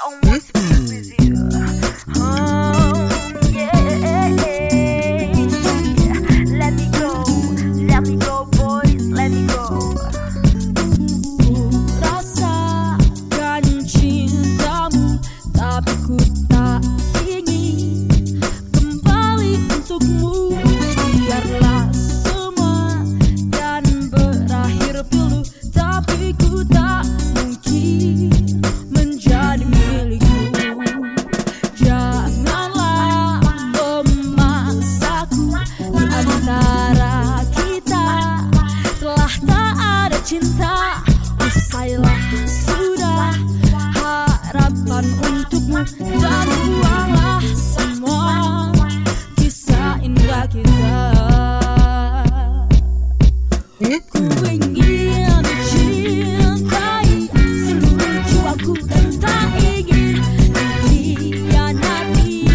almost with you. Yeah. Let me go, boys, let me go. Rasakan cintamu, tapi ku tak ingin kembali untukmu. Biarlah semua dan berakhir pilu, tapi ku tak mungkin menjadi milikmu. Janganlah memaksaku, di antara kita telah tak ada cinta. Usailah sudah harapan untukmu, dan buanglah semua kisah indah kita. Ku ingin dicintai seluruh jiwaku dan tak ingin dikhianati.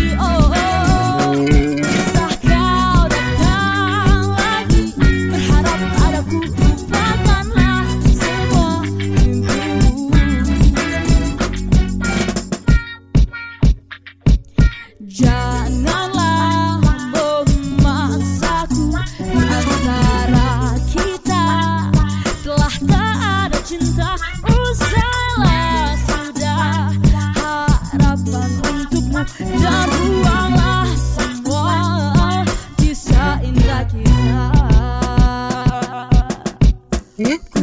Kisah kau datang lagi, berharap padaku, lupakanlah semua mimpimu. Janganlah memaksaku, di antara kita telah tak ada cinta. Usailah sudah harapan untukmu, dan buanglah semua kisah indah kita.